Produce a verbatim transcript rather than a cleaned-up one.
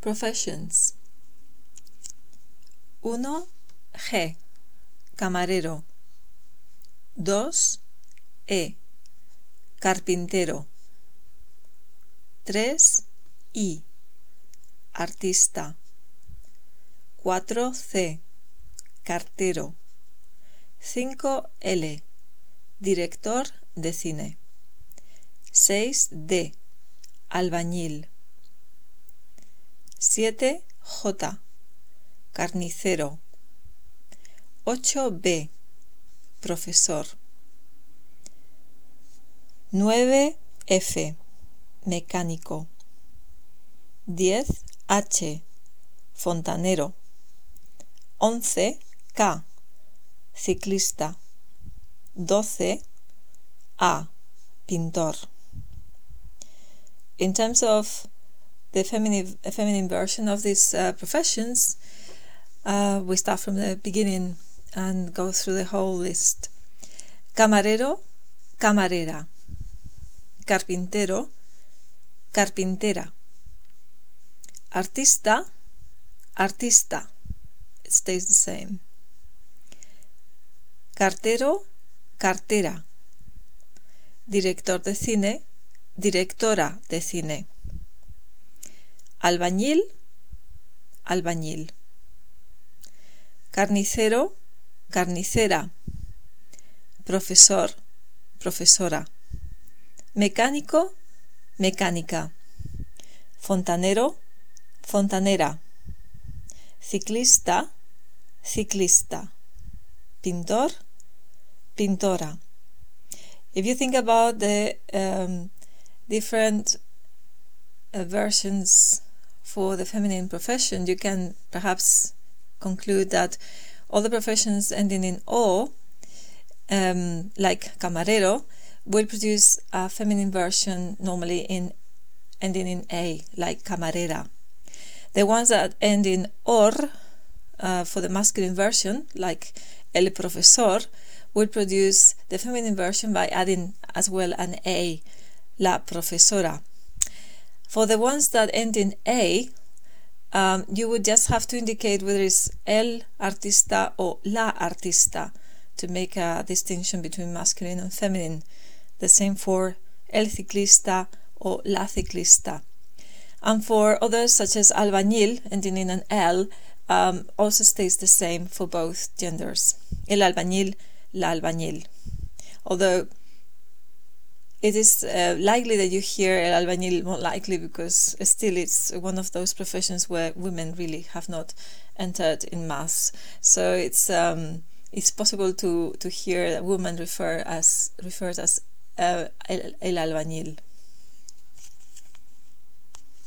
Professions. uno. G. Camarero. dos. E. Carpintero. tres. I. Artista. cuatro. C. Cartero. cinco. L. Director de cine. seis. D. Albañil. siete. J. Carnicero. ocho. B. Profesor. nueve. F. Mecánico. diez. H. Fontanero. once. K. Ciclista. doce. A. Pintor. In terms of the feminine, feminine version of these uh, professions, uh, we start from the beginning and go through the whole list. Camarero, camarera. Carpintero, carpintera. Artista, artista. It stays the same. Cartero, cartera. Director de cine, directora de cine. Albañil, albañil. Carnicero, carnicera. Profesor, profesora. Mecánico, mecánica. Fontanero, fontanera. Ciclista, ciclista. Pintor, pintora. If you think about the um, different uh, versions for the feminine profession, you can perhaps conclude that all the professions ending in O, um, like camarero, will produce a feminine version normally in ending in A, like camarera. The ones that end in or, uh, for the masculine version, like el profesor, will produce the feminine version by adding as well an A, la profesora. For the ones that end in A, um, you would just have to indicate whether it's el artista or la artista to make a distinction between masculine and feminine. The same for el ciclista or la ciclista. And for others, such as albañil, ending in an L, um, also stays the same for both genders. El albañil, la albañil. Although it is uh, likely that you hear el albañil more likely because still it's one of those professions where women really have not entered in mass. So it's um, it's possible to to hear a woman refer as referred as uh, el, el albañil.